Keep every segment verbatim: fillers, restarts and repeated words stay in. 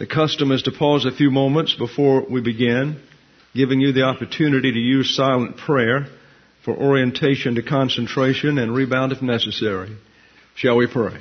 The custom is to pause a few moments before we begin, giving you the opportunity to use silent prayer for orientation to concentration and rebound if necessary. Shall we pray?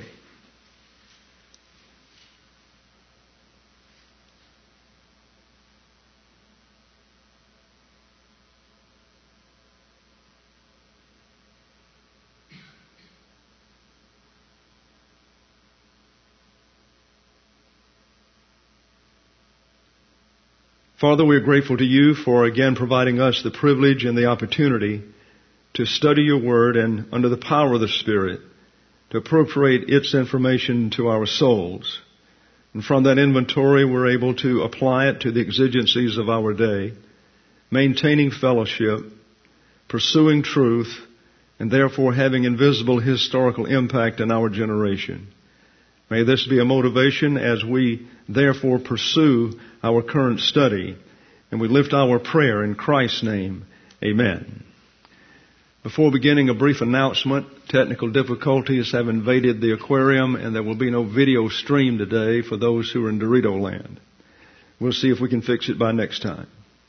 Father, we are grateful to you for again providing us the privilege and the opportunity to study your word and under the power of the Spirit to appropriate its information to our souls. And from that inventory, we're able to apply it to the exigencies of our day, maintaining fellowship, pursuing truth, and therefore having invisible historical impact in our generation. May this be a motivation as we therefore pursue our current study, and we lift our prayer in Christ's name. Amen. Before beginning, a brief announcement. Technical difficulties have invaded the aquarium, and there will be no video stream today for those who are in Dorito land. We'll see if we can fix it by next time.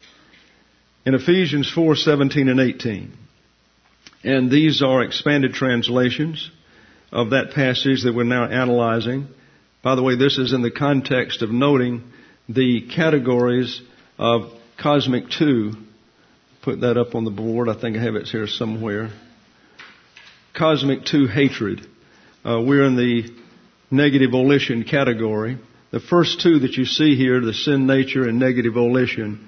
In Ephesians four, seventeen and eighteen, and these are expanded translations of that passage that we're now analyzing. By the way, this is in the context of noting the categories of cosmic two. Put that up on the board. I think I have it here somewhere. Cosmic two hatred. Uh, we're in the negative volition category. The first two that you see here, the sin nature and negative volition,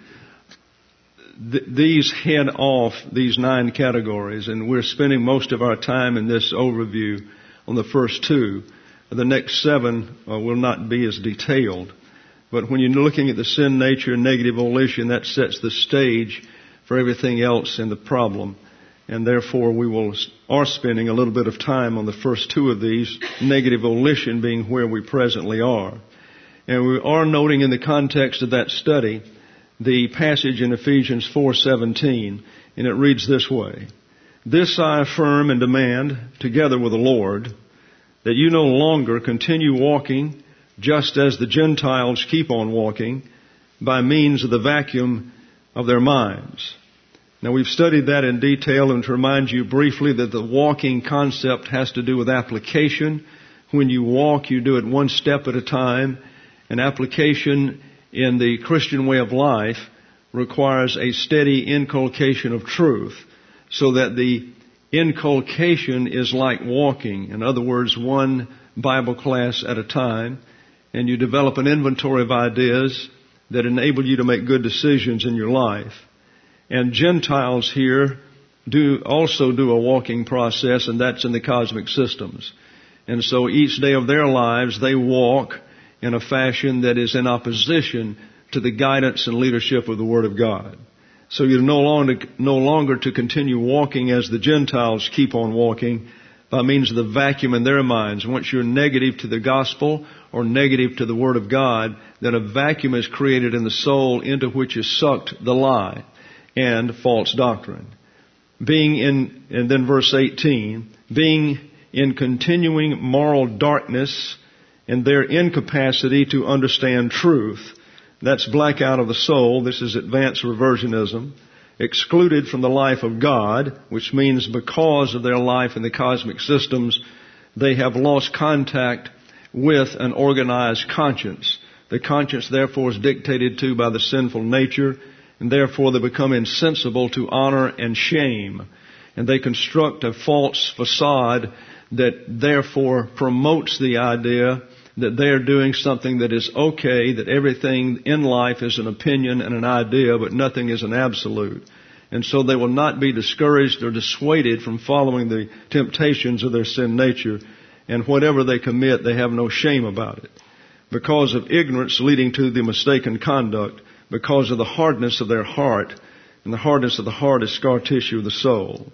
th- these head off these nine categories, and we're spending most of our time in this overview on the first two. The next seven uh, will not be as detailed. But when you're looking at the sin nature and negative volition, that sets the stage for everything else in the problem. And therefore we will are spending a little bit of time on the first two of these, negative volition being where we presently are. And we are noting in the context of that study the passage in Ephesians four seventeen, and it reads this way: "This I affirm and demand, together with the Lord, that you no longer continue walking just as the Gentiles keep on walking, by means of the vacuum of their minds." Now, we've studied that in detail, and to remind you briefly that the walking concept has to do with application. When you walk, you do it one step at a time. And application in the Christian way of life requires a steady inculcation of truth, so that the inculcation is like walking. In other words, one Bible class at a time, and you develop an inventory of ideas that enable you to make good decisions in your life. And Gentiles here do also do a walking process, and that's in the cosmic systems. And so each day of their lives, they walk in a fashion that is in opposition to the guidance and leadership of the Word of God. So you're no longer, no longer to continue walking as the Gentiles keep on walking by means of the vacuum in their minds. Once you're negative to the gospel or negative to the Word of God, then a vacuum is created in the soul into which is sucked the lie and false doctrine. Being in, and then verse eighteen, being in continuing moral darkness and their incapacity to understand truth. That's blackout of the soul. This is advanced reversionism. Excluded from the life of God, which means because of their life in the cosmic systems, they have lost contact with an organized conscience. The conscience, therefore, is dictated to by the sinful nature, and therefore they become insensible to honor and shame. And they construct a false facade that therefore promotes the idea that they are doing something that is okay, that everything in life is an opinion and an idea, but nothing is an absolute. And so they will not be discouraged or dissuaded from following the temptations of their sin nature. And whatever they commit, they have no shame about it. Because of ignorance leading to the mistaken conduct, because of the hardness of their heart, and the hardness of the heart is scar tissue of the soul.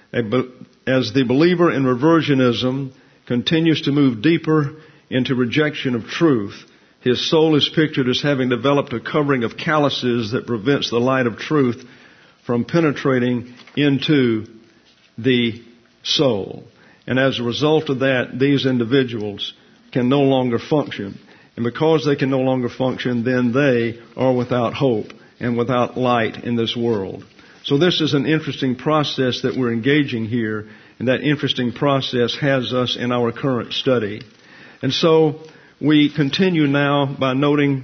As the believer in reversionism continues to move deeper into rejection of truth, his soul is pictured as having developed a covering of calluses that prevents the light of truth from penetrating into the soul. And as a result of that, these individuals can no longer function. And because they can no longer function, then they are without hope and without light in this world. So this is an interesting process that we're engaging here, and that interesting process has us in our current study. And so we continue now by noting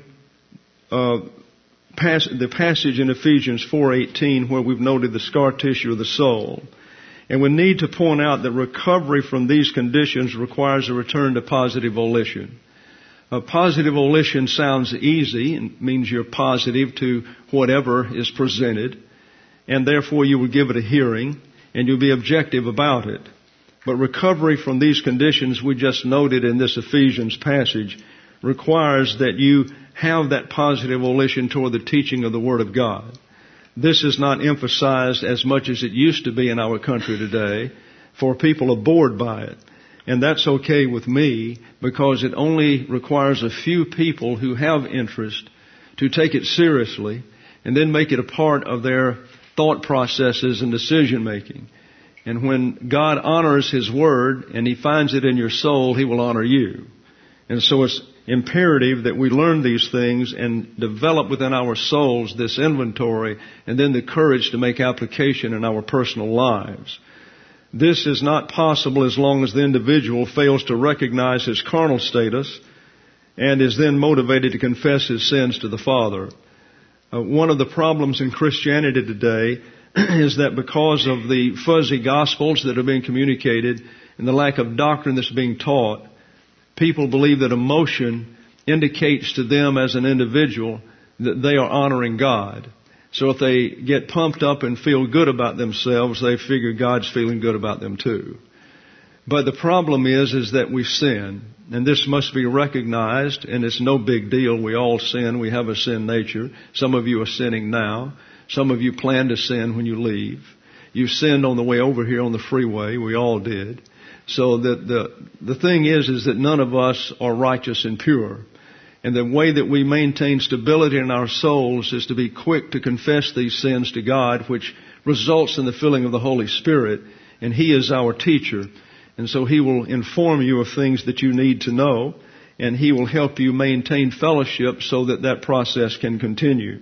uh, pass- the passage in Ephesians four eighteen where we've noted the scar tissue of the soul. And we need to point out that recovery from these conditions requires a return to positive volition. A positive volition sounds easy and means you're positive to whatever is presented, and therefore you will give it a hearing and you'll be objective about it. But recovery from these conditions we just noted in this Ephesians passage requires that you have that positive volition toward the teaching of the Word of God. This is not emphasized as much as it used to be in our country today, for people are bored by it. And that's okay with me, because it only requires a few people who have interest to take it seriously and then make it a part of their thought processes and decision making. And when God honors His Word and He finds it in your soul, He will honor you. And so it's imperative that we learn these things and develop within our souls this inventory and then the courage to make application in our personal lives. This is not possible as long as the individual fails to recognize his carnal status and is then motivated to confess his sins to the Father. Uh, one of the problems in Christianity today is that because of the fuzzy gospels that are being communicated and the lack of doctrine that's being taught, people believe that emotion indicates to them as an individual that they are honoring God. So if they get pumped up and feel good about themselves, they figure God's feeling good about them too. But the problem is, is that we sin. And this must be recognized, and it's no big deal. We all sin. We have a sin nature. Some of you are sinning now. Some of you plan to sin when you leave. You sinned on the way over here on the freeway. We all did. So the, the, the thing is, is that none of us are righteous and pure. And the way that we maintain stability in our souls is to be quick to confess these sins to God, which results in the filling of the Holy Spirit. And He is our teacher. And so He will inform you of things that you need to know. And He will help you maintain fellowship so that that process can continue.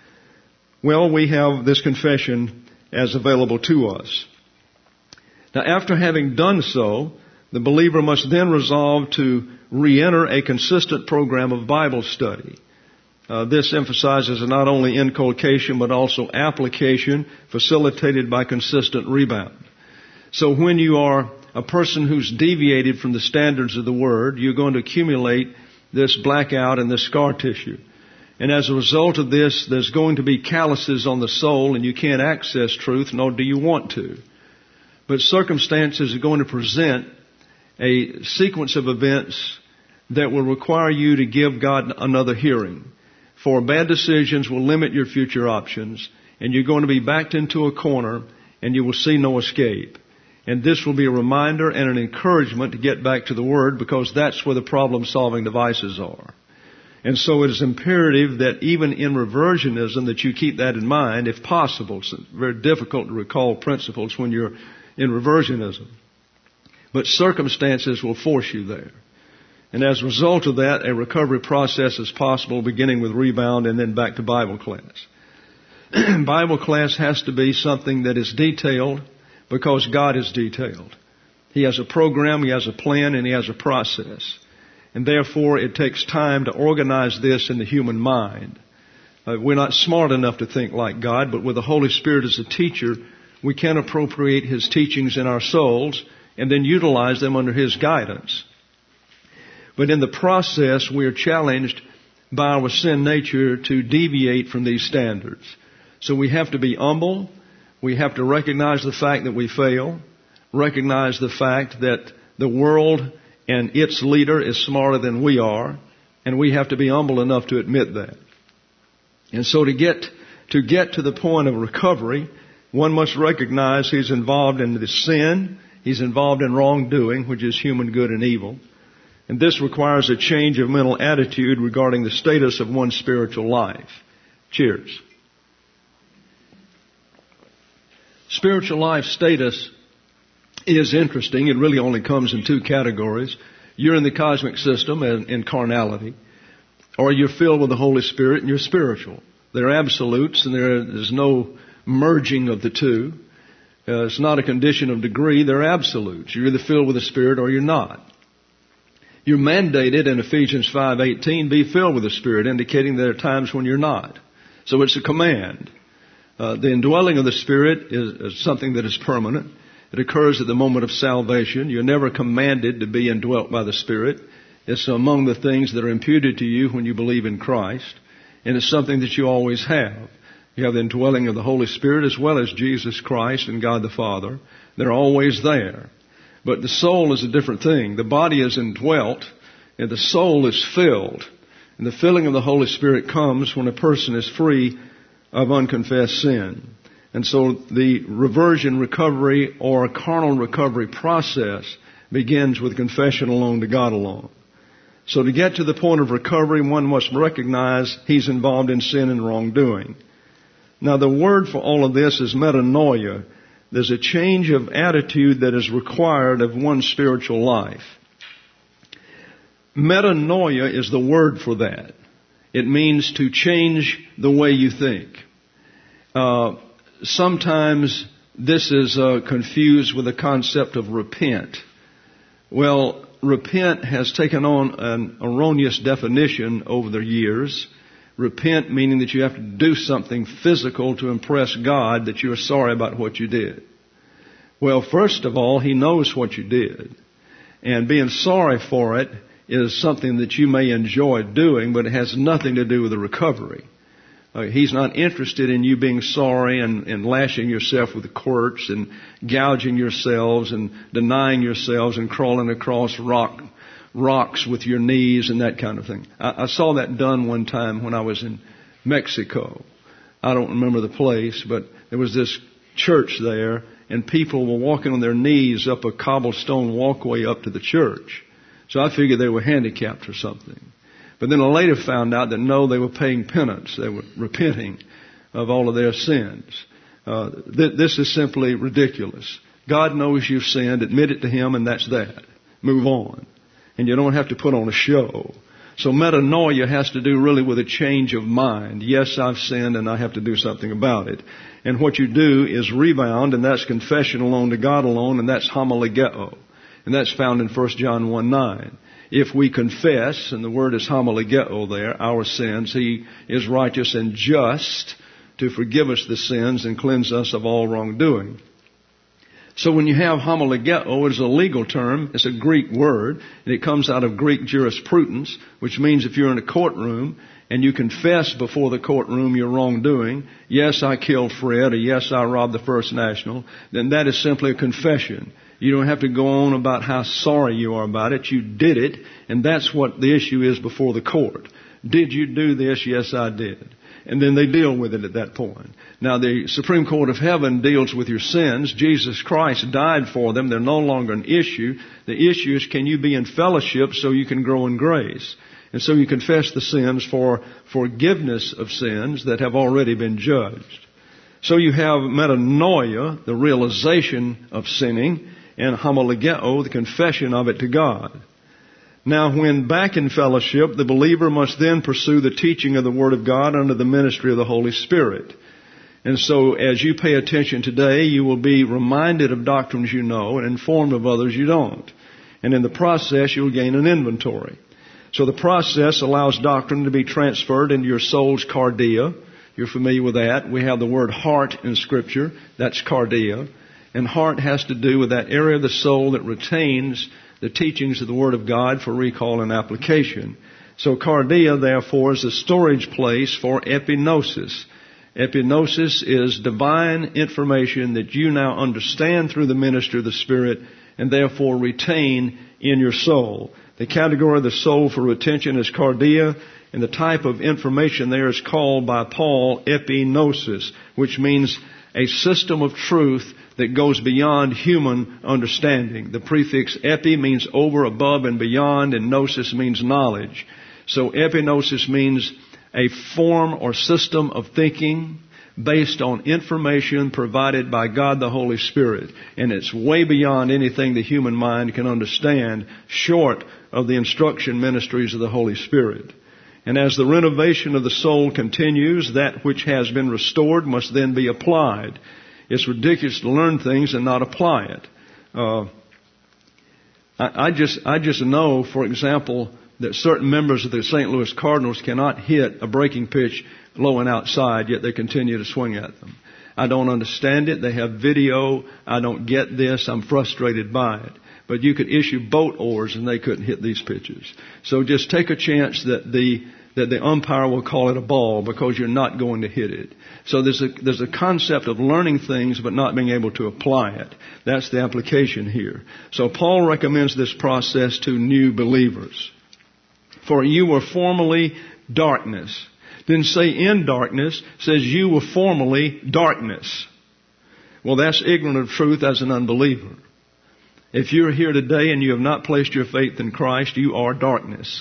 Well, we have this confession as available to us. Now, after having done so, the believer must then resolve to re-enter a consistent program of Bible study. Uh, this emphasizes not only inculcation but also application facilitated by consistent rebound. So when you are a person who's deviated from the standards of the Word, you're going to accumulate this blackout and this scar tissue. And as a result of this, there's going to be calluses on the soul, and you can't access truth, nor do you want to. But circumstances are going to present a sequence of events that will require you to give God another hearing. For bad decisions will limit your future options, and you're going to be backed into a corner, and you will see no escape. And this will be a reminder and an encouragement to get back to the Word, because that's where the problem-solving devices are. And so it is imperative that even in reversionism that you keep that in mind, if possible. It's very difficult to recall principles when you're in reversionism. But circumstances will force you there. And as a result of that, a recovery process is possible, beginning with rebound and then back to Bible class. Bible class has to be something that is detailed, because God is detailed. He has a program, He has a plan, and He has a process. And therefore, it takes time to organize this in the human mind. Uh, we're not smart enough to think like God, but with the Holy Spirit as a teacher, we can appropriate His teachings in our souls and then utilize them under His guidance. But in the process, we are challenged by our sin nature to deviate from these standards. So we have to be humble. We have to recognize the fact that we fail. Recognize the fact that the world and its leader is smarter than we are. And we have to be humble enough to admit that. And so to get, to get to the point of recovery, one must recognize he's involved in the sin. He's involved in wrongdoing, which is human good and evil. And this requires a change of mental attitude regarding the status of one's spiritual life. Cheers. Spiritual life status is interesting. It really only comes in two categories. You're in the cosmic system and in carnality. or you're filled with the Holy Spirit and you're spiritual. They're absolutes, and there is no merging of the two. Uh, it's not a condition of degree. They're absolutes. You're either filled with the Spirit or you're not. You're mandated in Ephesians five eighteen, be filled with the Spirit, indicating there are times when you're not. So it's a command. Uh, the indwelling of the Spirit is, is something that is permanent. It occurs at the moment of salvation. You're never commanded to be indwelt by the Spirit. It's among the things that are imputed to you when you believe in Christ. And it's something that you always have. You have the indwelling of the Holy Spirit as well as Jesus Christ and God the Father. They're always there. But the soul is a different thing. The body is indwelt and the soul is filled. And the filling of the Holy Spirit comes when a person is free of unconfessed sin. And so the reversion recovery or carnal recovery process begins with confession alone to God alone. So to get to the point of recovery, one must recognize he's involved in sin and wrongdoing. Now the word for all of this is metanoia. There's a change of attitude that is required of one's spiritual life. Metanoia is the word for that. It means to change the way you think. Uh, sometimes this is uh, confused with the concept of repent. Well, repent has taken on an erroneous definition over the years. Repent meaning that you have to do something physical to impress God that you are sorry about what you did. Well, first of all, He knows what you did. And being sorry for it is something that you may enjoy doing, but it has nothing to do with the recovery. Uh, he's not interested in you being sorry and, and lashing yourself with quirts and gouging yourselves and denying yourselves and crawling across rock rocks with your knees and that kind of thing. I, I saw that done one time when I was in Mexico. I don't remember the place, but there was this church there, and people were walking on their knees up a cobblestone walkway up to the church. So I figured they were handicapped or something. But then I later found out that no, they were paying penance. They were repenting of all of their sins. Uh, th- this is simply ridiculous. God knows you've sinned. Admit it to Him, and that's that. Move on. And you don't have to put on a show. So metanoia has to do really with a change of mind. Yes, I've sinned and I have to do something about it. And what you do is rebound, and that's confession alone to God alone, and that's homologeo. And that's found in First John one nine. If we confess, and the word is homologeo there, our sins, He is righteous and just to forgive us the sins and cleanse us of all wrongdoing. So when you have homologeo, it is a legal term. It's a Greek word, and it comes out of Greek jurisprudence, which means if you're in a courtroom and you confess before the courtroom your wrongdoing, yes, I killed Fred, or yes, I robbed the First National, then that is simply a confession. You don't have to go on about how sorry you are about it. You did it, and that's what the issue is before the court. Did you do this? Yes, I did. And then they deal with it at that point. Now, the Supreme Court of Heaven deals with your sins. Jesus Christ died for them. They're no longer an issue. The issue is, can you be in fellowship so you can grow in grace? And so you confess the sins for forgiveness of sins that have already been judged. So you have metanoia, the realization of sinning, and homologeo, the confession of it to God. Now, when back in fellowship, the believer must then pursue the teaching of the Word of God under the ministry of the Holy Spirit. And so as you pay attention today, you will be reminded of doctrines you know and informed of others you don't. And in the process, you'll gain an inventory. So the process allows doctrine to be transferred into your soul's cardia. You're familiar with that. We have the word heart in Scripture. That's cardia. And heart has to do with that area of the soul that retains the teachings of the Word of God for recall and application. So cardia, therefore, is a storage place for epignosis. Epignosis is divine information that you now understand through the ministry of the Spirit and therefore retain in your soul. The category of the soul for retention is cardia, and the type of information there is called by Paul epignosis, which means a system of truth that goes beyond human understanding. The prefix epi means over, above, and beyond, and gnosis means knowledge. So epignosis means a form or system of thinking based on information provided by God the Holy Spirit. And it's way beyond anything the human mind can understand, short of the instruction ministries of the Holy Spirit. And as the renovation of the soul continues, that which has been restored must then be applied. It's ridiculous to learn things and not apply it. Uh, I, I just, I just know, for example, that certain members of the Saint Louis Cardinals cannot hit a breaking pitch low and outside, yet they continue to swing at them. I don't understand it. They have video. I don't get this. I'm frustrated by it. But you could issue boat oars and they couldn't hit these pitches. So just take a chance that the that the umpire will call it a ball because you're not going to hit it. So there's a there's a concept of learning things but not being able to apply it. That's the application here. So Paul recommends this process to new believers. For you were formerly darkness. Didn't say in darkness, says you were formerly darkness. Well, that's ignorant of truth as an unbeliever. If you're here today and you have not placed your faith in Christ, you are darkness.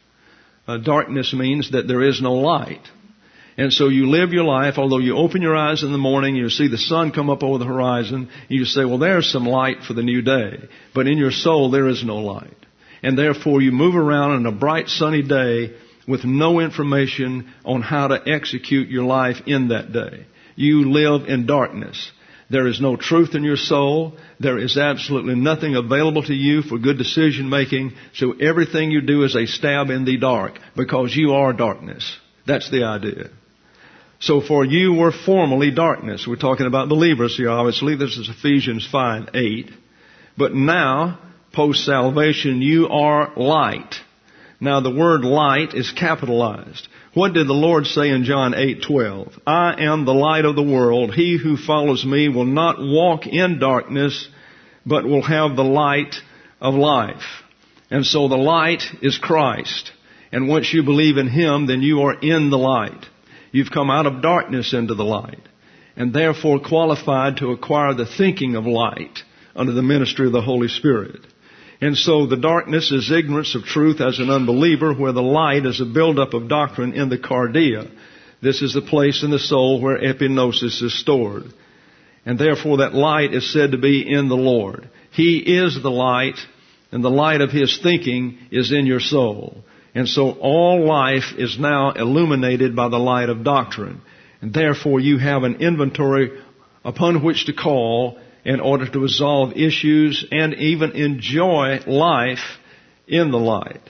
Uh, darkness means that there is no light. And so you live your life, although you open your eyes in the morning, you see the sun come up over the horizon, you say, well, there's some light for the new day. But in your soul, there is no light. And therefore, you move around on a bright, sunny day with no information on how to execute your life in that day. You live in darkness. There is no truth in your soul. There is absolutely nothing available to you for good decision making. So everything you do is a stab in the dark because you are darkness. That's the idea. So for you were formerly darkness. We're talking about believers here, obviously. This is Ephesians five eight. But now, post-salvation, you are light. Now the word light is capitalized. What did the Lord say in John eight twelve? I am the light of the world. He who follows me will not walk in darkness, but will have the light of life. And so the light is Christ. And once you believe in Him, then you are in the light. You've come out of darkness into the light, and therefore qualified to acquire the thinking of light under the ministry of the Holy Spirit. And so the darkness is ignorance of truth as an unbeliever, where the light is a buildup of doctrine in the cardia. This is the place in the soul where epignosis is stored. And therefore that light is said to be in the Lord. He is the light, and the light of His thinking is in your soul. And so all life is now illuminated by the light of doctrine. And therefore you have an inventory upon which to call in order to resolve issues and even enjoy life in the light.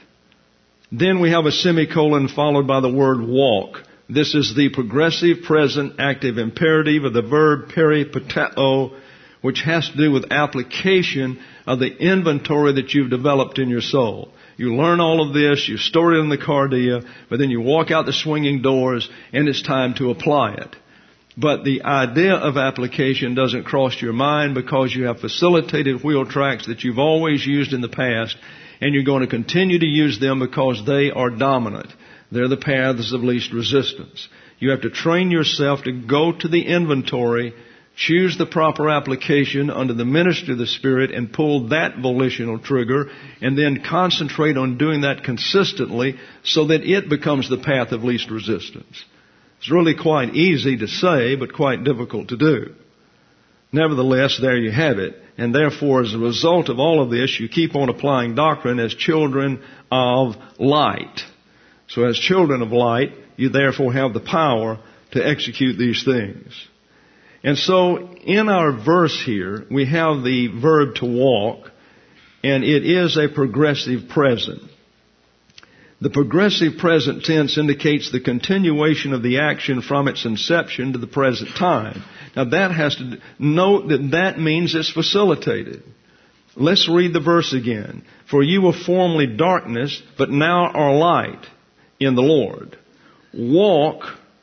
Then we have a semicolon followed by the word walk. This is the progressive present active imperative of the verb peripateo, which has to do with application of the inventory that you've developed in your soul. You learn all of this, you store it in the cardia, but then you walk out the swinging doors and it's time to apply it. But the idea of application doesn't cross your mind because you have facilitated wheel tracks that you've always used in the past, and you're going to continue to use them because they are dominant. They're the paths of least resistance. You have to train yourself to go to the inventory, choose the proper application under the ministry of the Spirit, and pull that volitional trigger, and then concentrate on doing that consistently so that it becomes the path of least resistance. It's really quite easy to say, but quite difficult to do. Nevertheless, there you have it. And therefore, as a result of all of this, you keep on applying doctrine as children of light. So as children of light, you therefore have the power to execute these things. And so, in our verse here, we have the verb to walk, and it is a progressive present. The progressive present tense indicates the continuation of the action from its inception to the present time. Now that has to note that that means it's facilitated. Let's read the verse again. For you were formerly darkness, but now are light in the Lord. Walk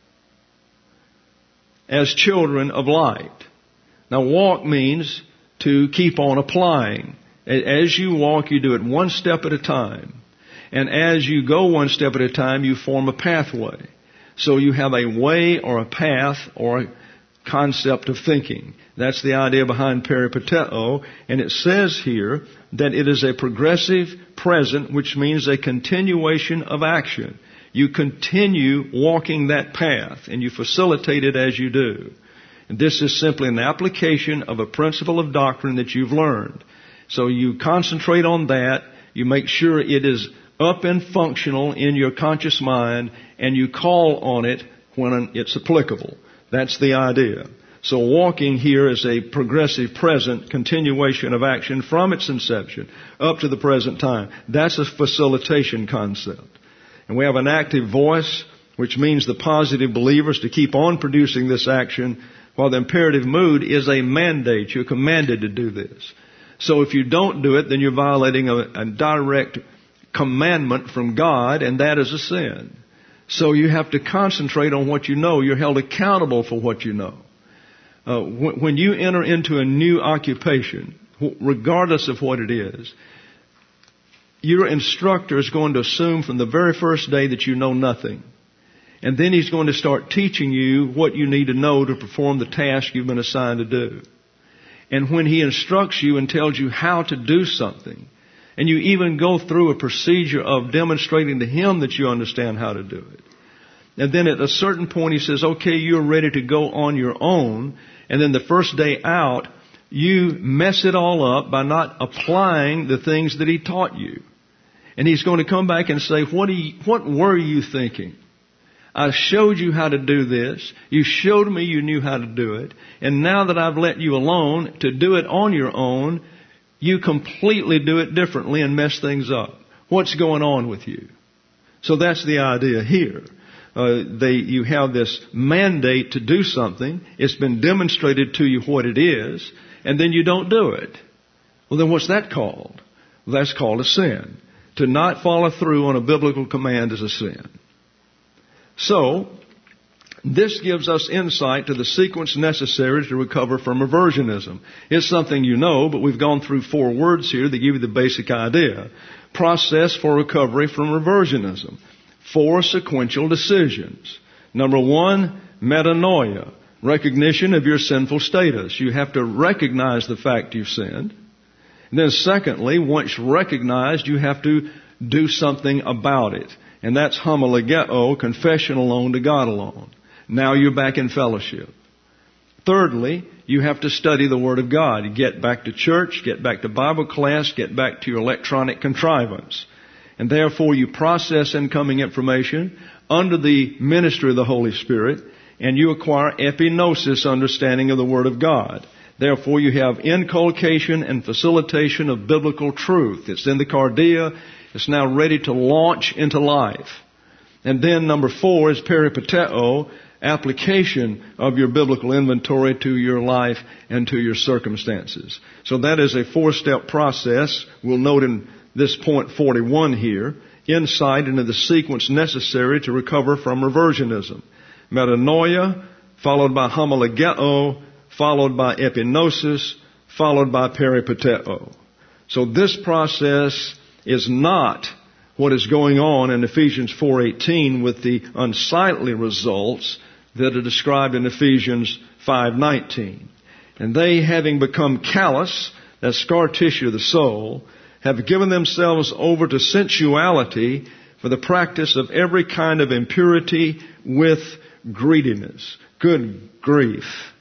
as children of light. Now walk means to keep on applying. As you walk, you do it one step at a time. And as you go one step at a time, you form a pathway. So you have a way or a path or a concept of thinking. That's the idea behind peripateo. And it says here that it is a progressive present, which means a continuation of action. You continue walking that path, and you facilitate it as you do. And this is simply an application of a principle of doctrine that you've learned. So you concentrate on that. You make sure it is up and functional in your conscious mind, and you call on it when it's applicable. That's the idea. So walking here is a progressive present continuation of action from its inception up to the present time. That's a facilitation concept. And we have an active voice, which means the positive believers to keep on producing this action, while the imperative mood is a mandate. You're commanded to do this. So if you don't do it, then you're violating a, a direct commandment from God, and that is a sin. So you have to concentrate on what you know. You're held accountable for what you know. Uh, when, when you enter into a new occupation, regardless of what it is, your instructor is going to assume from the very first day that you know nothing. And then he's going to start teaching you what you need to know to perform the task you've been assigned to do. And when he instructs you and tells you how to do something, and you even go through a procedure of demonstrating to him that you understand how to do it. And then at a certain point he says, okay, you're ready to go on your own. And then the first day out, you mess it all up by not applying the things that he taught you. And he's going to come back and say, what, do you, what were you thinking? I showed you how to do this. You showed me you knew how to do it. And now that I've let you alone to do it on your own, you completely do it differently and mess things up. What's going on with you? So that's the idea here. Uh, they, you have this mandate to do something. It's been demonstrated to you what it is, and then you don't do it. Well, then what's that called? Well, that's called a sin. To not follow through on a biblical command is a sin. So, this gives us insight to the sequence necessary to recover from reversionism. It's something you know, but we've gone through four words here that give you the basic idea. Process for recovery from reversionism. Four sequential decisions. Number one, metanoia. Recognition of your sinful status. You have to recognize the fact you've sinned. And then secondly, once recognized, you have to do something about it. And that's homologeo, confession alone to God alone. Now you're back in fellowship. Thirdly, you have to study the Word of God. You get back to church, get back to Bible class, get back to your electronic contrivance. And therefore you process incoming information under the ministry of the Holy Spirit, and you acquire epignosis, understanding of the Word of God. Therefore you have inculcation and facilitation of biblical truth. It's in the cardia. It's now ready to launch into life. And then number four is peripateo, application of your biblical inventory to your life and to your circumstances. So that is a four-step process. We'll note in this point forty-one here, insight into the sequence necessary to recover from reversionism. Metanoia, followed by homologeo, followed by epignosis, followed by peripateo. So this process is not what is going on in Ephesians four eighteen with the unsightly results that are described in Ephesians five nineteen. And they, having become callous, that scar tissue of the soul, have given themselves over to sensuality for the practice of every kind of impurity with greediness. Good grief.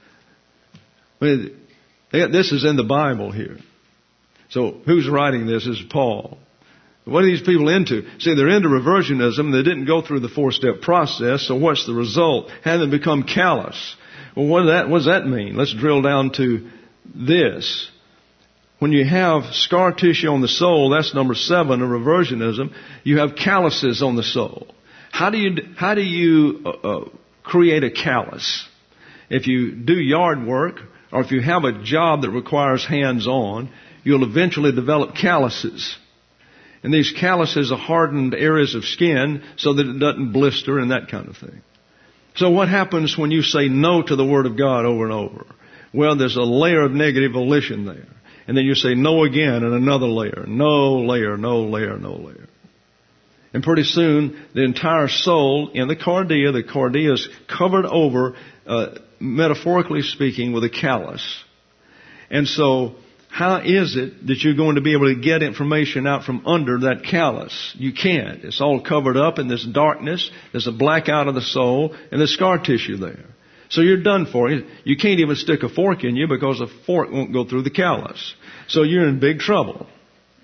This is in the Bible here. So who's writing this is Paul. What are these people into? See, they're into reversionism. They didn't go through the four-step process. So what's the result? Haven't become callous. Well, what does that, what does that mean? Let's drill down to this. When you have scar tissue on the soul, that's number seven of reversionism. You have calluses on the soul. How do you how do you uh, uh, create a callus? If you do yard work, or if you have a job that requires hands-on, you'll eventually develop calluses. And these calluses are hardened areas of skin so that it doesn't blister and that kind of thing. So what happens when you say no to the Word of God over and over? Well, there's a layer of negative volition there. And then you say no again and another layer. No layer, no layer, no layer. And pretty soon, the entire soul in the cardia, the cardia is covered over, uh, metaphorically speaking, with a callus. And so, how is it that you're going to be able to get information out from under that callus? You can't. It's all covered up in this darkness. There's a blackout of the soul and there's scar tissue there. So you're done for. You can't even stick a fork in you because a fork won't go through the callus. So you're in big trouble.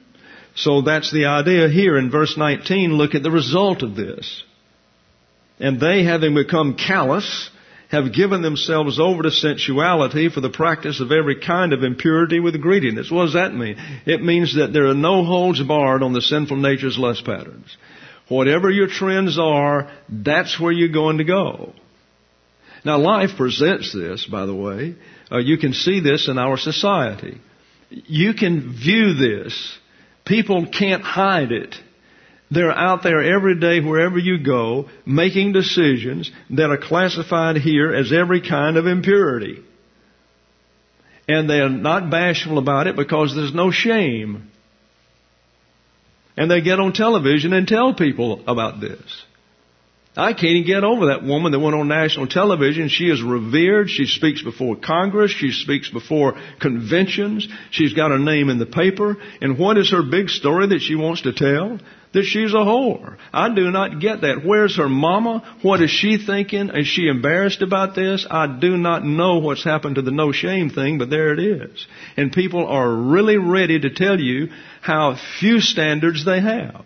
So that's the idea here in verse nineteen. Look at the result of this. And they, having become callous, have given themselves over to sensuality for the practice of every kind of impurity with greediness. What does that mean? It means that there are no holds barred on the sinful nature's lust patterns. Whatever your trends are, that's where you're going to go. Now, life presents this, by the way. Uh, you can see this in our society. You can view this. People can't hide it. They're out there every day, wherever you go, making decisions that are classified here as every kind of impurity. And they are not bashful about it because there's no shame. And they get on television and tell people about this. I can't even get over that woman that went on national television. She is revered. She speaks before Congress. She speaks before conventions. She's got her name in the paper. And what is her big story that she wants to tell? That she's a whore. I do not get that. Where's her mama? What is she thinking? Is she embarrassed about this? I do not know what's happened to the no shame thing, but there it is. And people are really ready to tell you how few standards they have.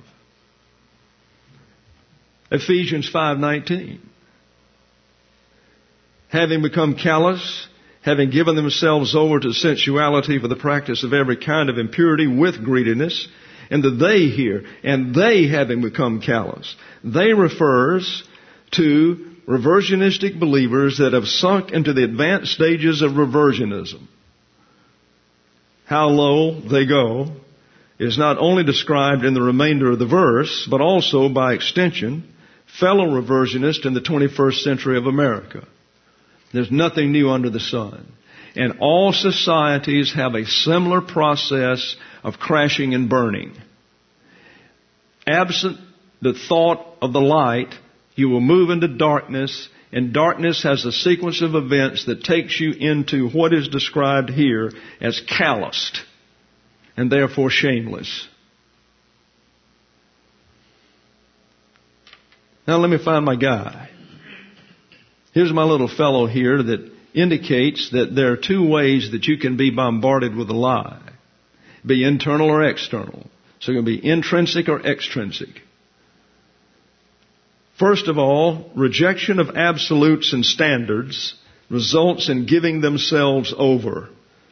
Ephesians five nineteen. Having become callous, having given themselves over to sensuality for the practice of every kind of impurity with greediness, and the they here, and they having become callous. They refers to reversionistic believers that have sunk into the advanced stages of reversionism. How low they go is not only described in the remainder of the verse, but also by extension, fellow reversionists in the twenty-first century of America. There's nothing new under the sun. And all societies have a similar process of crashing and burning. Absent the thought of the light, you will move into darkness, and darkness has a sequence of events that takes you into what is described here as calloused and therefore shameless. Now let me find my guy. Here's my little fellow here that indicates that there are two ways that you can be bombarded with a lie. Be internal or external. So it can be intrinsic or extrinsic. First of all, rejection of absolutes and standards results in giving themselves over.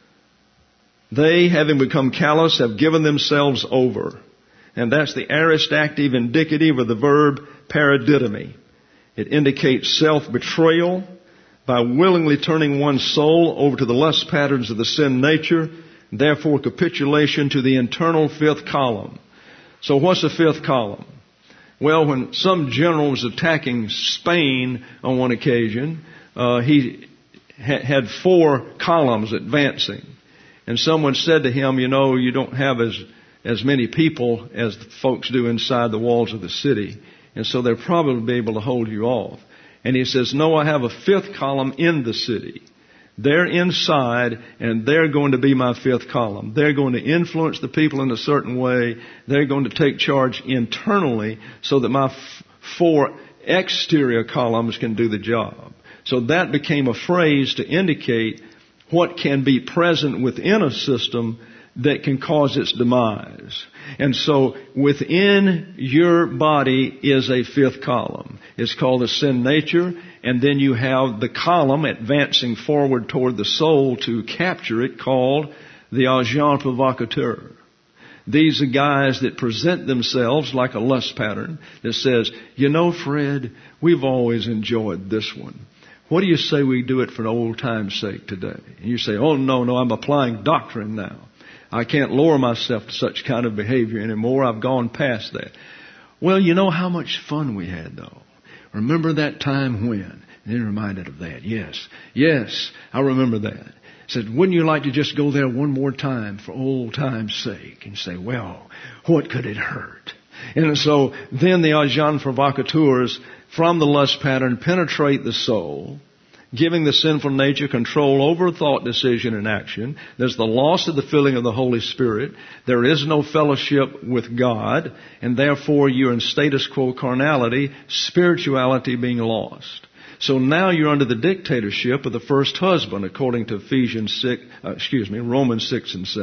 They, having become callous, have given themselves over. And that's the aorist active indicative of the verb paradidomi. It indicates self-betrayal by willingly turning one's soul over to the lust patterns of the sin nature, therefore capitulation to the internal fifth column. So what's the fifth column? Well, when some general was attacking Spain on one occasion, uh, he ha- had four columns advancing. And someone said to him, you know, you don't have as, as many people as the folks do inside the walls of the city. And so they'll probably be able to hold you off. And he says, no, I have a fifth column in the city. They're inside, and they're going to be my fifth column. They're going to influence the people in a certain way. They're going to take charge internally so that my f- four exterior columns can do the job. So that became a phrase to indicate what can be present within a system that can cause its demise. And so within your body is a fifth column. It's called the sin nature, and then you have the column advancing forward toward the soul to capture it called the agent provocateur. These are guys that present themselves like a lust pattern that says, you know, Fred, we've always enjoyed this one. What do you say we do it for old time's sake today? And you say, oh, no, no, I'm applying doctrine now. I can't lower myself to such kind of behavior anymore. I've gone past that. Well, you know how much fun we had, though. Remember that time when? And then reminded of that. Yes, yes, I remember that. Said, wouldn't you like to just go there one more time for old time's sake? And say, well, what could it hurt? And so then the agents provocateurs from the lust pattern penetrate the soul, giving the sinful nature control over thought, decision, and action. There's the loss of the filling of the Holy Spirit. There is no fellowship with God, and therefore you're in status quo carnality, spirituality being lost. So now you're under the dictatorship of the first husband, according to Ephesians six, uh, excuse me, Romans six and seven.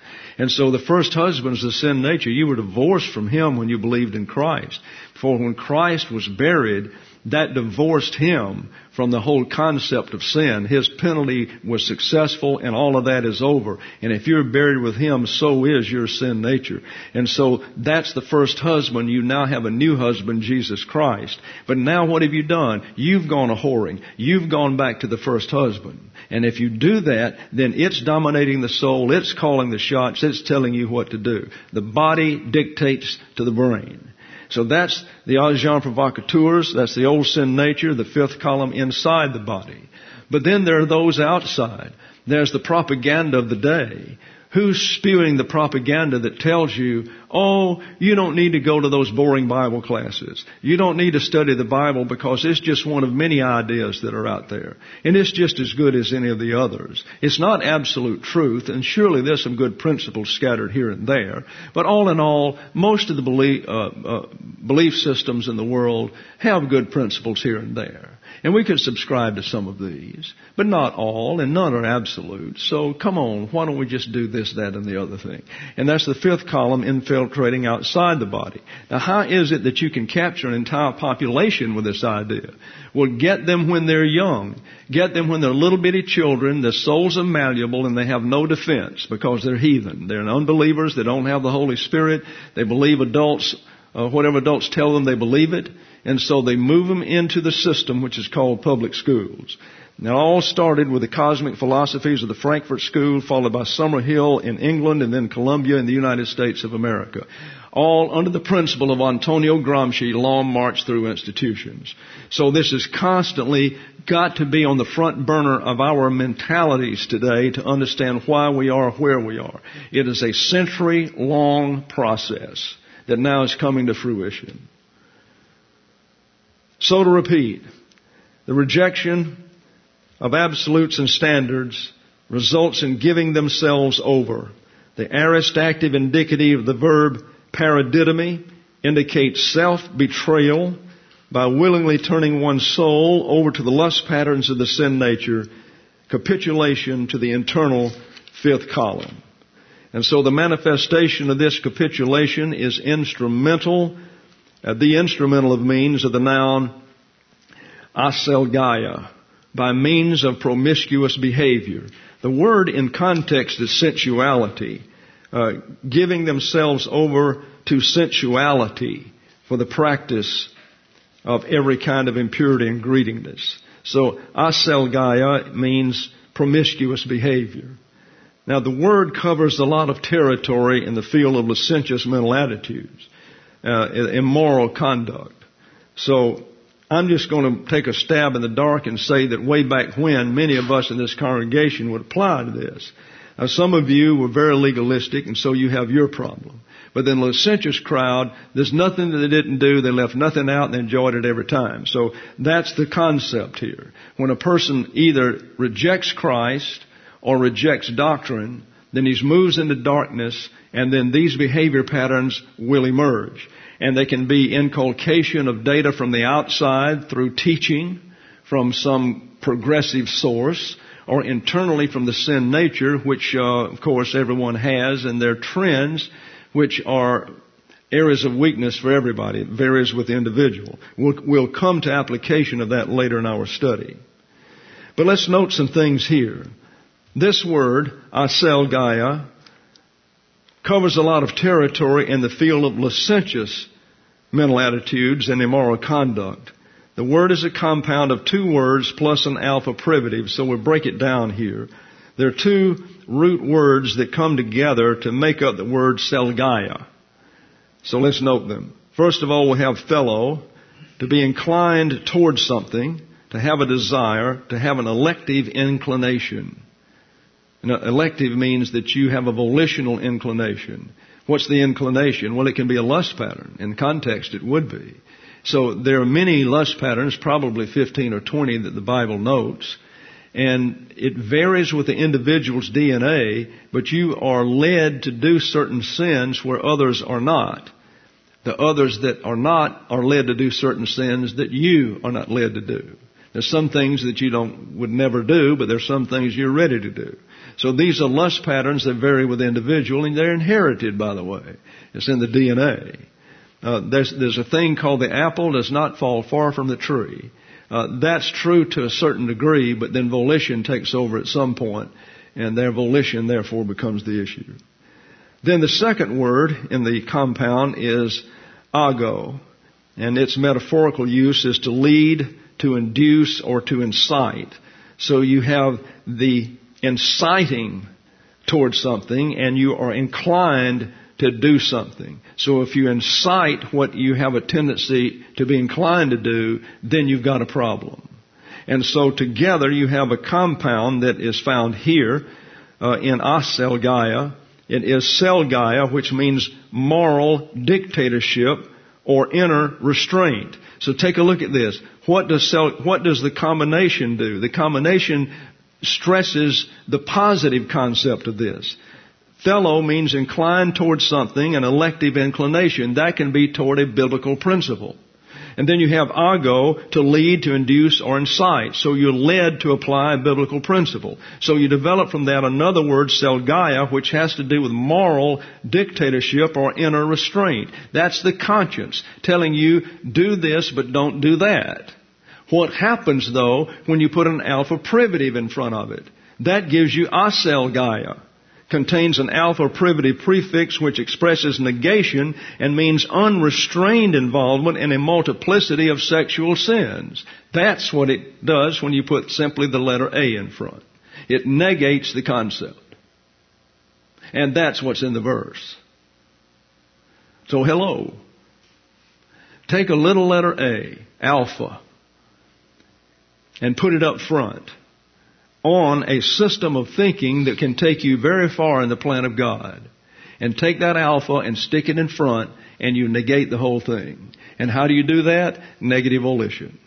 And so the first husband is the sin nature. You were divorced from him when you believed in Christ. For when Christ was buried, that divorced him from the whole concept of sin. His penalty was successful and all of that is over. And if you're buried with him, so is your sin nature. And so that's the first husband. You now have a new husband, Jesus Christ. But now what have you done? You've gone a whoring. You've gone back to the first husband. And if you do that, then it's dominating the soul. It's calling the shots. It's telling you what to do. The body dictates to the brain. So that's the agents provocateurs, that's the old sin nature, the fifth column inside the body. But then there are those outside. There's the propaganda of the day. Who's spewing the propaganda that tells you, oh, you don't need to go to those boring Bible classes. You don't need to study the Bible because it's just one of many ideas that are out there. And it's just as good as any of the others. It's not absolute truth, and surely there's some good principles scattered here and there. But all in all, most of the belief, uh, uh, belief systems in the world have good principles here and there. And we can subscribe to some of these, but not all, and none are absolute. So come on, why don't we just do this, that, and the other thing? And that's the fifth column, infiltrating outside the body. Now, how is it that you can capture an entire population with this idea? Well, get them when they're young. Get them when they're little bitty children. Their souls are malleable and they have no defense because they're heathen. They're unbelievers. They don't have the Holy Spirit. They believe adults, uh, whatever adults tell them, they believe it. And so they move them into the system which is called public schools. Now, it all started with the cosmic philosophies of the Frankfurt School, followed by Summerhill in England, and then Columbia in the United States of America. All under the principle of Antonio Gramsci, long march through institutions. So this has constantly got to be on the front burner of our mentalities today to understand why we are where we are. It is a century-long process that now is coming to fruition. So to repeat, the rejection of absolutes and standards results in giving themselves over. The aorist active indicative of the verb paradidomi indicates self-betrayal by willingly turning one's soul over to the lust patterns of the sin nature, capitulation to the internal fifth column. And so the manifestation of this capitulation is instrumental. Uh, the instrumental of means of the noun aselgaia, by means of promiscuous behavior. The word in context is sensuality, uh, giving themselves over to sensuality for the practice of every kind of impurity and greediness. So aselgaia means promiscuous behavior. Now the word covers a lot of territory in the field of licentious mental attitudes. Uh, immoral conduct. So I'm just going to take a stab in the dark and say that way back when, many of us in this congregation would apply to this. Now, some of you were very legalistic, and so you have your problem. But then the licentious crowd, there's nothing that they didn't do. They left nothing out, and they enjoyed it every time. So that's the concept here. When a person either rejects Christ or rejects doctrine, then he moves into darkness, and then these behavior patterns will emerge. And they can be inculcation of data from the outside through teaching from some progressive source, or internally from the sin nature, which, uh, of course, everyone has, and their trends, which are areas of weakness for everybody. It varies with the individual. We'll, we'll come to application of that later in our study. But let's note some things here. This word, aselgaia, covers a lot of territory in the field of licentious mental attitudes and immoral conduct. The word is a compound of two words plus an alpha privative, so we'll break it down here. There are two root words that come together to make up the word selgaia. So let's note them. First of all, we have fellow, to be inclined towards something, to have a desire, to have an elective inclination. And elective means that you have a volitional inclination. What's the inclination? Well, it can be a lust pattern. In context, it would be. So there are many lust patterns, probably fifteen or twenty that the Bible notes. And it varies with the individual's D N A, but you are led to do certain sins where others are not. The others that are not are led to do certain sins that you are not led to do. There's some things that you don't would never do, but there's some things you're ready to do. So these are lust patterns that vary with the individual, and they're inherited, by the way. It's in the D N A. Uh, there's, there's a thing called the apple does not fall far from the tree. Uh, that's true to a certain degree, but then volition takes over at some point, and their volition therefore becomes the issue. Then the second word in the compound is ago, and its metaphorical use is to lead, to induce, or to incite. So you have the inciting towards something, and you are inclined to do something. So if you incite what you have a tendency to be inclined to do, then you've got a problem. And so together you have a compound that is found here uh, in aselgaia. It is selgaia, which means moral dictatorship or inner restraint. So take a look at this. What does sel, what does the combination do? The combination stresses the positive concept of this. Thelo means inclined towards something, an elective inclination. That can be toward a biblical principle. And then you have ago, to lead, to induce, or incite. So you're led to apply a biblical principle. So you develop from that another word, selgaia, which has to do with moral dictatorship or inner restraint. That's the conscience telling you, do this, but don't do that. What happens, though, when you put an alpha privative in front of it? That gives you aselgaia. Contains an alpha privative prefix which expresses negation and means unrestrained involvement in a multiplicity of sexual sins. That's what it does when you put simply the letter A in front. It negates the concept. And that's what's in the verse. So hello. Take a little letter A, alpha, and put it up front on a system of thinking that can take you very far in the plan of God. And take that alpha and stick it in front, and you negate the whole thing. And how do you do that? Negative volition.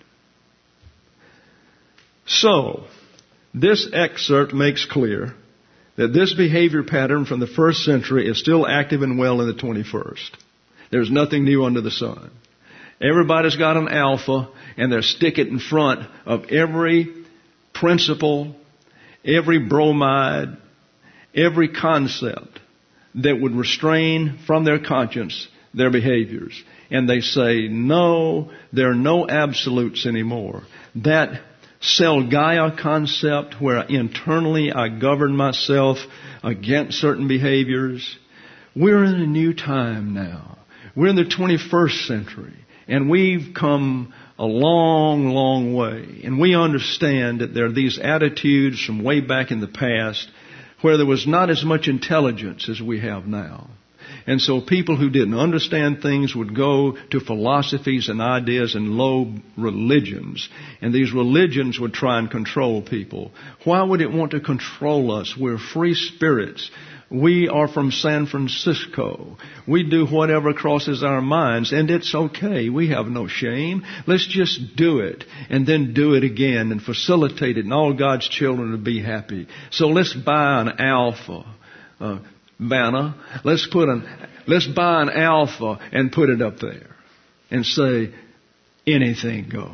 So, this excerpt makes clear that this behavior pattern from the first century is still active and well in the twenty-first. There's nothing new under the sun. Everybody's got an alpha, and they stick it in front of every principle, every bromide, every concept that would restrain from their conscience their behaviors. And they say, no, there are no absolutes anymore. That selgaia concept where internally I govern myself against certain behaviors, we're in a new time now. We're in the twenty-first century. And we've come a long, long way. And we understand that there are these attitudes from way back in the past where there was not as much intelligence as we have now. And so people who didn't understand things would go to philosophies and ideas and low religions. And these religions would try and control people. Why would it want to control us? We're free spirits. We are from San Francisco. We do whatever crosses our minds, and it's okay. We have no shame. Let's just do it, and then do it again, and facilitate it, and all God's children will be happy. So let's buy an alpha, uh, Vanna. Let's put an, let's buy an alpha and put it up there, and say, anything goes.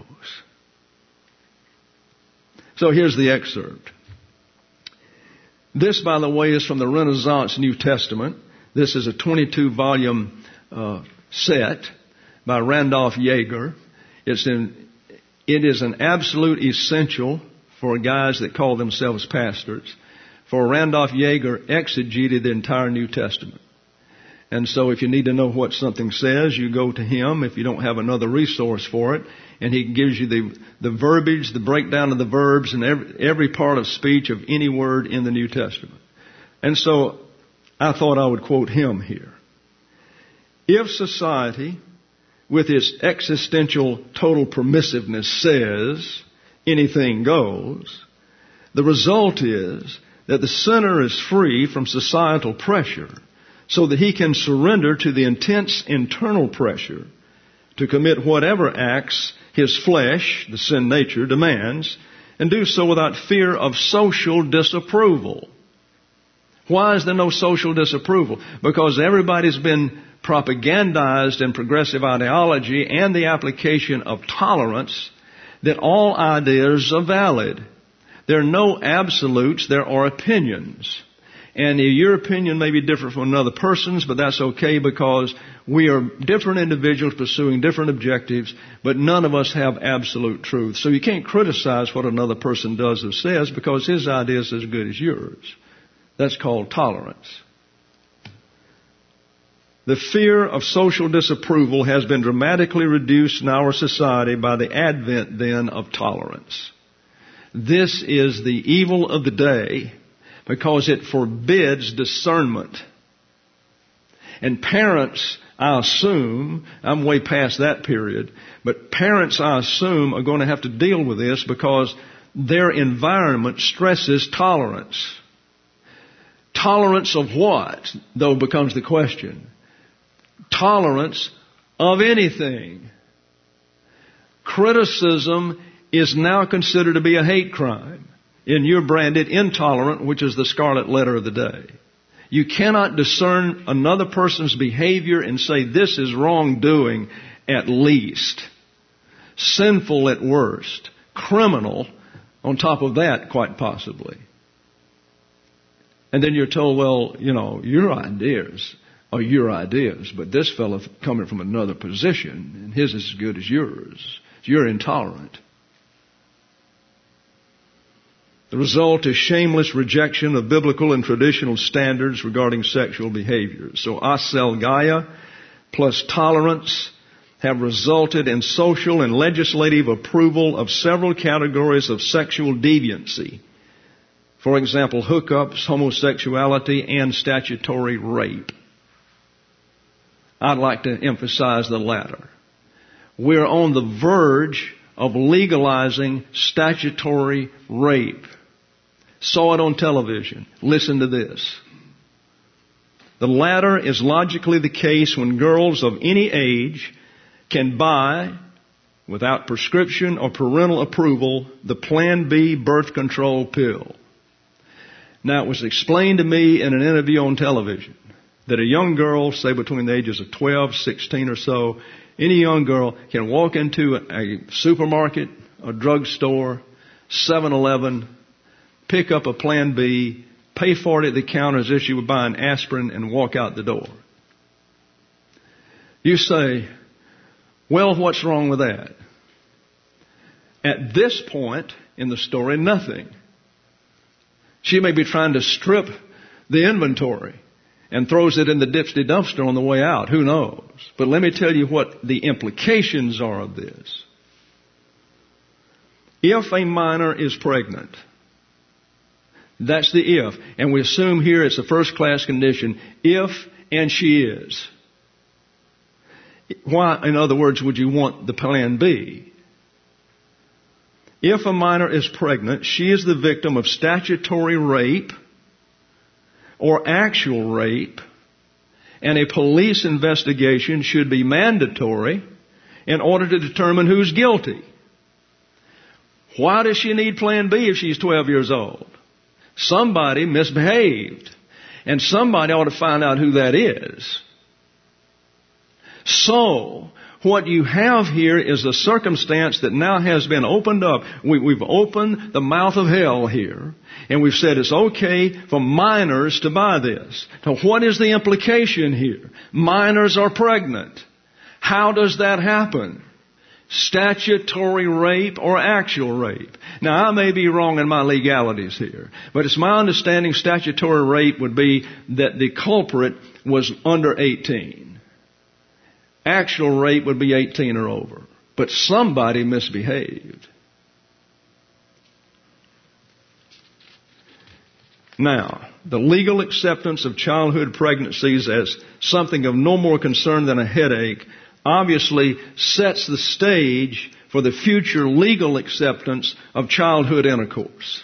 So here's the excerpt. This, by the way, is from the Renaissance New Testament. This is a twenty-two volume uh, set by Randolph Yeager. It's in, it is an absolute essential for guys that call themselves pastors. For Randolph Yeager exegeted the entire New Testament. And so if you need to know what something says, you go to him if you don't have another resource for it. And he gives you the, the verbiage, the breakdown of the verbs, and every, every part of speech of any word in the New Testament. And so I thought I would quote him here. If society, with its existential total permissiveness, says anything goes, the result is that the sinner is free from societal pressure so that he can surrender to the intense internal pressure to commit whatever acts his flesh, the sin nature, demands, and do so without fear of social disapproval. Why is there no social disapproval? Because everybody's been propagandized in progressive ideology and the application of tolerance that all ideas are valid. There are no absolutes, there are opinions. And your opinion may be different from another person's, but that's okay because we are different individuals pursuing different objectives, but none of us have absolute truth. So you can't criticize what another person does or says because his idea is as good as yours. That's called tolerance. The fear of social disapproval has been dramatically reduced in our society by the advent then of tolerance. This is the evil of the day because it forbids discernment. And parents, I assume, I'm way past that period, but parents, I assume, are going to have to deal with this because their environment stresses tolerance. Tolerance of what, though, becomes the question. Tolerance of anything. Criticism is now considered to be a hate crime. And you're branded intolerant, which is the scarlet letter of the day. You cannot discern another person's behavior and say this is wrongdoing at least. Sinful at worst. Criminal on top of that, quite possibly. And then you're told, well, you know, your ideas are your ideas, but this fellow coming from another position, and his is as good as yours. You're intolerant. The result is shameless rejection of biblical and traditional standards regarding sexual behavior. So aselgaia plus tolerance have resulted in social and legislative approval of several categories of sexual deviancy. For example, hookups, homosexuality, and statutory rape. I'd like to emphasize the latter. We're on the verge of legalizing statutory rape. Saw it on television. Listen to this. The latter is logically the case when girls of any age can buy, without prescription or parental approval, the Plan B birth control pill. Now, it was explained to me in an interview on television that a young girl, say between the ages of twelve, sixteen or so, any young girl can walk into a supermarket, a drugstore, seven eleven, pick up a Plan B, pay for it at the counter as if she would buy an aspirin and walk out the door. You say, well, what's wrong with that? At this point in the story, nothing. She may be trying to strip the inventory and throws it in the dipsty dumpster on the way out. Who knows? But let me tell you what the implications are of this. If a minor is pregnant, that's the if. And we assume here it's a first-class condition. If and she is. Why, in other words, would you want the Plan B? If a minor is pregnant, she is the victim of statutory rape or actual rape, and a police investigation should be mandatory in order to determine who's guilty. Why does she need Plan B if she's twelve years old? Somebody misbehaved, and somebody ought to find out who that is. So, what you have here is a circumstance that now has been opened up. We, we've opened the mouth of hell here, and we've said it's okay for minors to buy this. Now, what is the implication here? Minors are pregnant. How does that happen? Statutory rape or actual rape. Now, I may be wrong in my legalities here, but it's my understanding statutory rape would be that the culprit was under eighteen. Actual rape would be eighteen or over. But somebody misbehaved. Now, the legal acceptance of childhood pregnancies as something of no more concern than a headache obviously sets the stage for the future legal acceptance of childhood intercourse.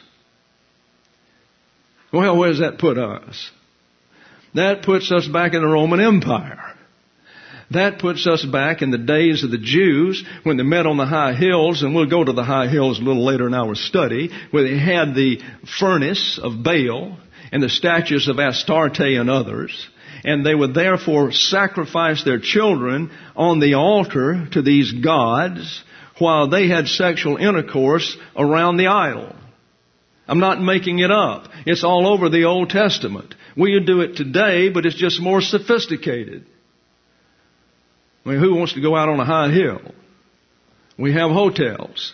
Well, where does that put us? That puts us back in the Roman Empire. That puts us back in the days of the Jews when they met on the high hills, and we'll go to the high hills a little later in our study, where they had the furnace of Baal and the statues of Astarte and others, and they would therefore sacrifice their children on the altar to these gods while they had sexual intercourse around the idol. I'm not making it up. It's all over the Old Testament. We do it today, but it's just more sophisticated. I mean, who wants to go out on a high hill? We have hotels.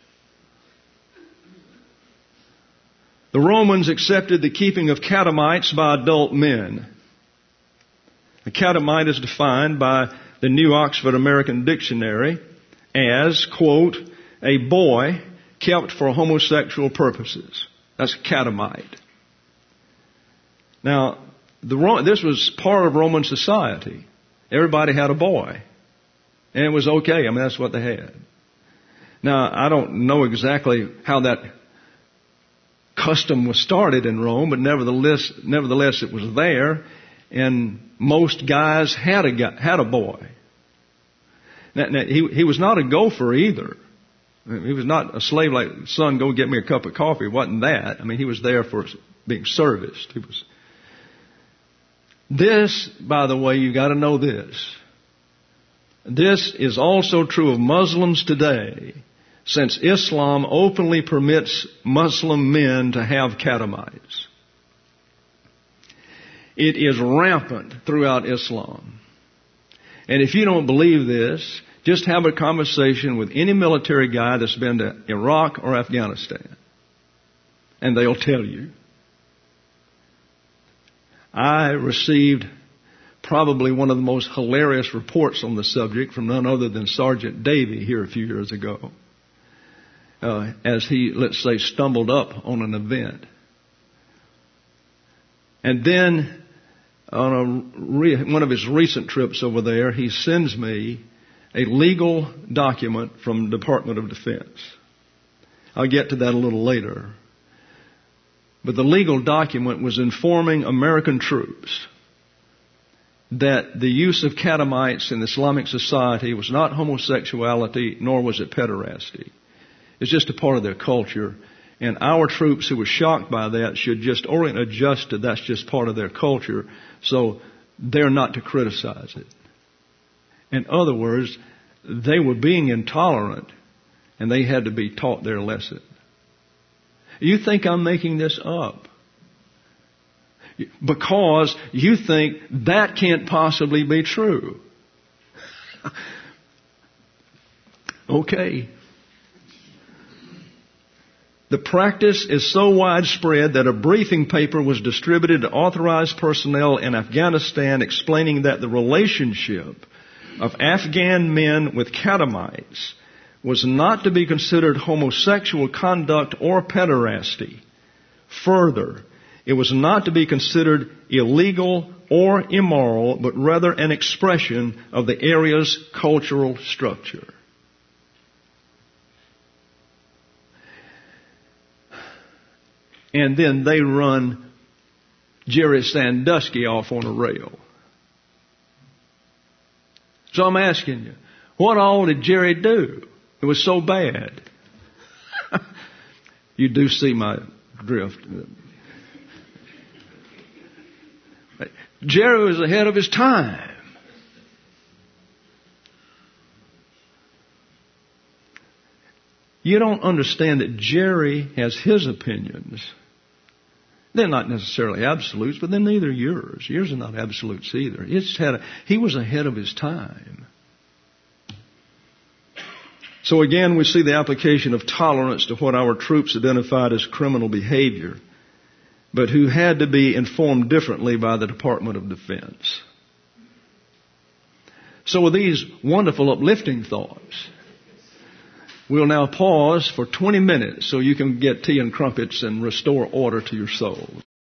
The Romans accepted the keeping of catamites by adult men. A catamite is defined by the New Oxford American Dictionary as, quote, a boy kept for homosexual purposes. That's a catamite. Now, the, this was part of Roman society. Everybody had a boy. And it was okay. I mean, that's what they had. Now, I don't know exactly how that custom was started in Rome, but nevertheless, nevertheless it was there. And most guys had a guy, had a boy. Now, now, he, he was not a gopher either. He was not a slave like, son, go get me a cup of coffee. It wasn't that. I mean, he was there for being serviced. He was. This, by the way, you got to know this. This is also true of Muslims today, since Islam openly permits Muslim men to have catamites. It is rampant throughout Islam. And if you don't believe this, just have a conversation with any military guy that's been to Iraq or Afghanistan, and they'll tell you. I received probably one of the most hilarious reports on the subject from none other than Sergeant Davey here a few years ago, uh, as he, let's say, stumbled up on an event. And then on a re- one of his recent trips over there, he sends me a legal document from the Department of Defense. I'll get to that a little later. But the legal document was informing American troops that the use of catamites in Islamic society was not homosexuality, nor was it pederasty. It's just a part of their culture. And our troops who were shocked by that should just orient adjust to that's just part of their culture, so they're not to criticize it. In other words, they were being intolerant, and they had to be taught their lesson. You think I'm making this up? Because you think that can't possibly be true. Okay. The practice is so widespread that a briefing paper was distributed to authorized personnel in Afghanistan explaining that the relationship of Afghan men with catamites was not to be considered homosexual conduct or pederasty. Further, it was not to be considered illegal or immoral, but rather an expression of the area's cultural structure. And then they run Jerry Sandusky off on a rail. So I'm asking you, what all did Jerry do? It was so bad. You do see my drift. Jerry was ahead of his time. You don't understand that Jerry has his opinions. They're not necessarily absolutes, but they're neither yours. Yours are not absolutes either. It's had a, he was ahead of his time. So again, we see the application of tolerance to what our troops identified as criminal behavior, but who had to be informed differently by the Department of Defense. So with these wonderful uplifting thoughts, we'll now pause for twenty minutes so you can get tea and crumpets and restore order to your soul.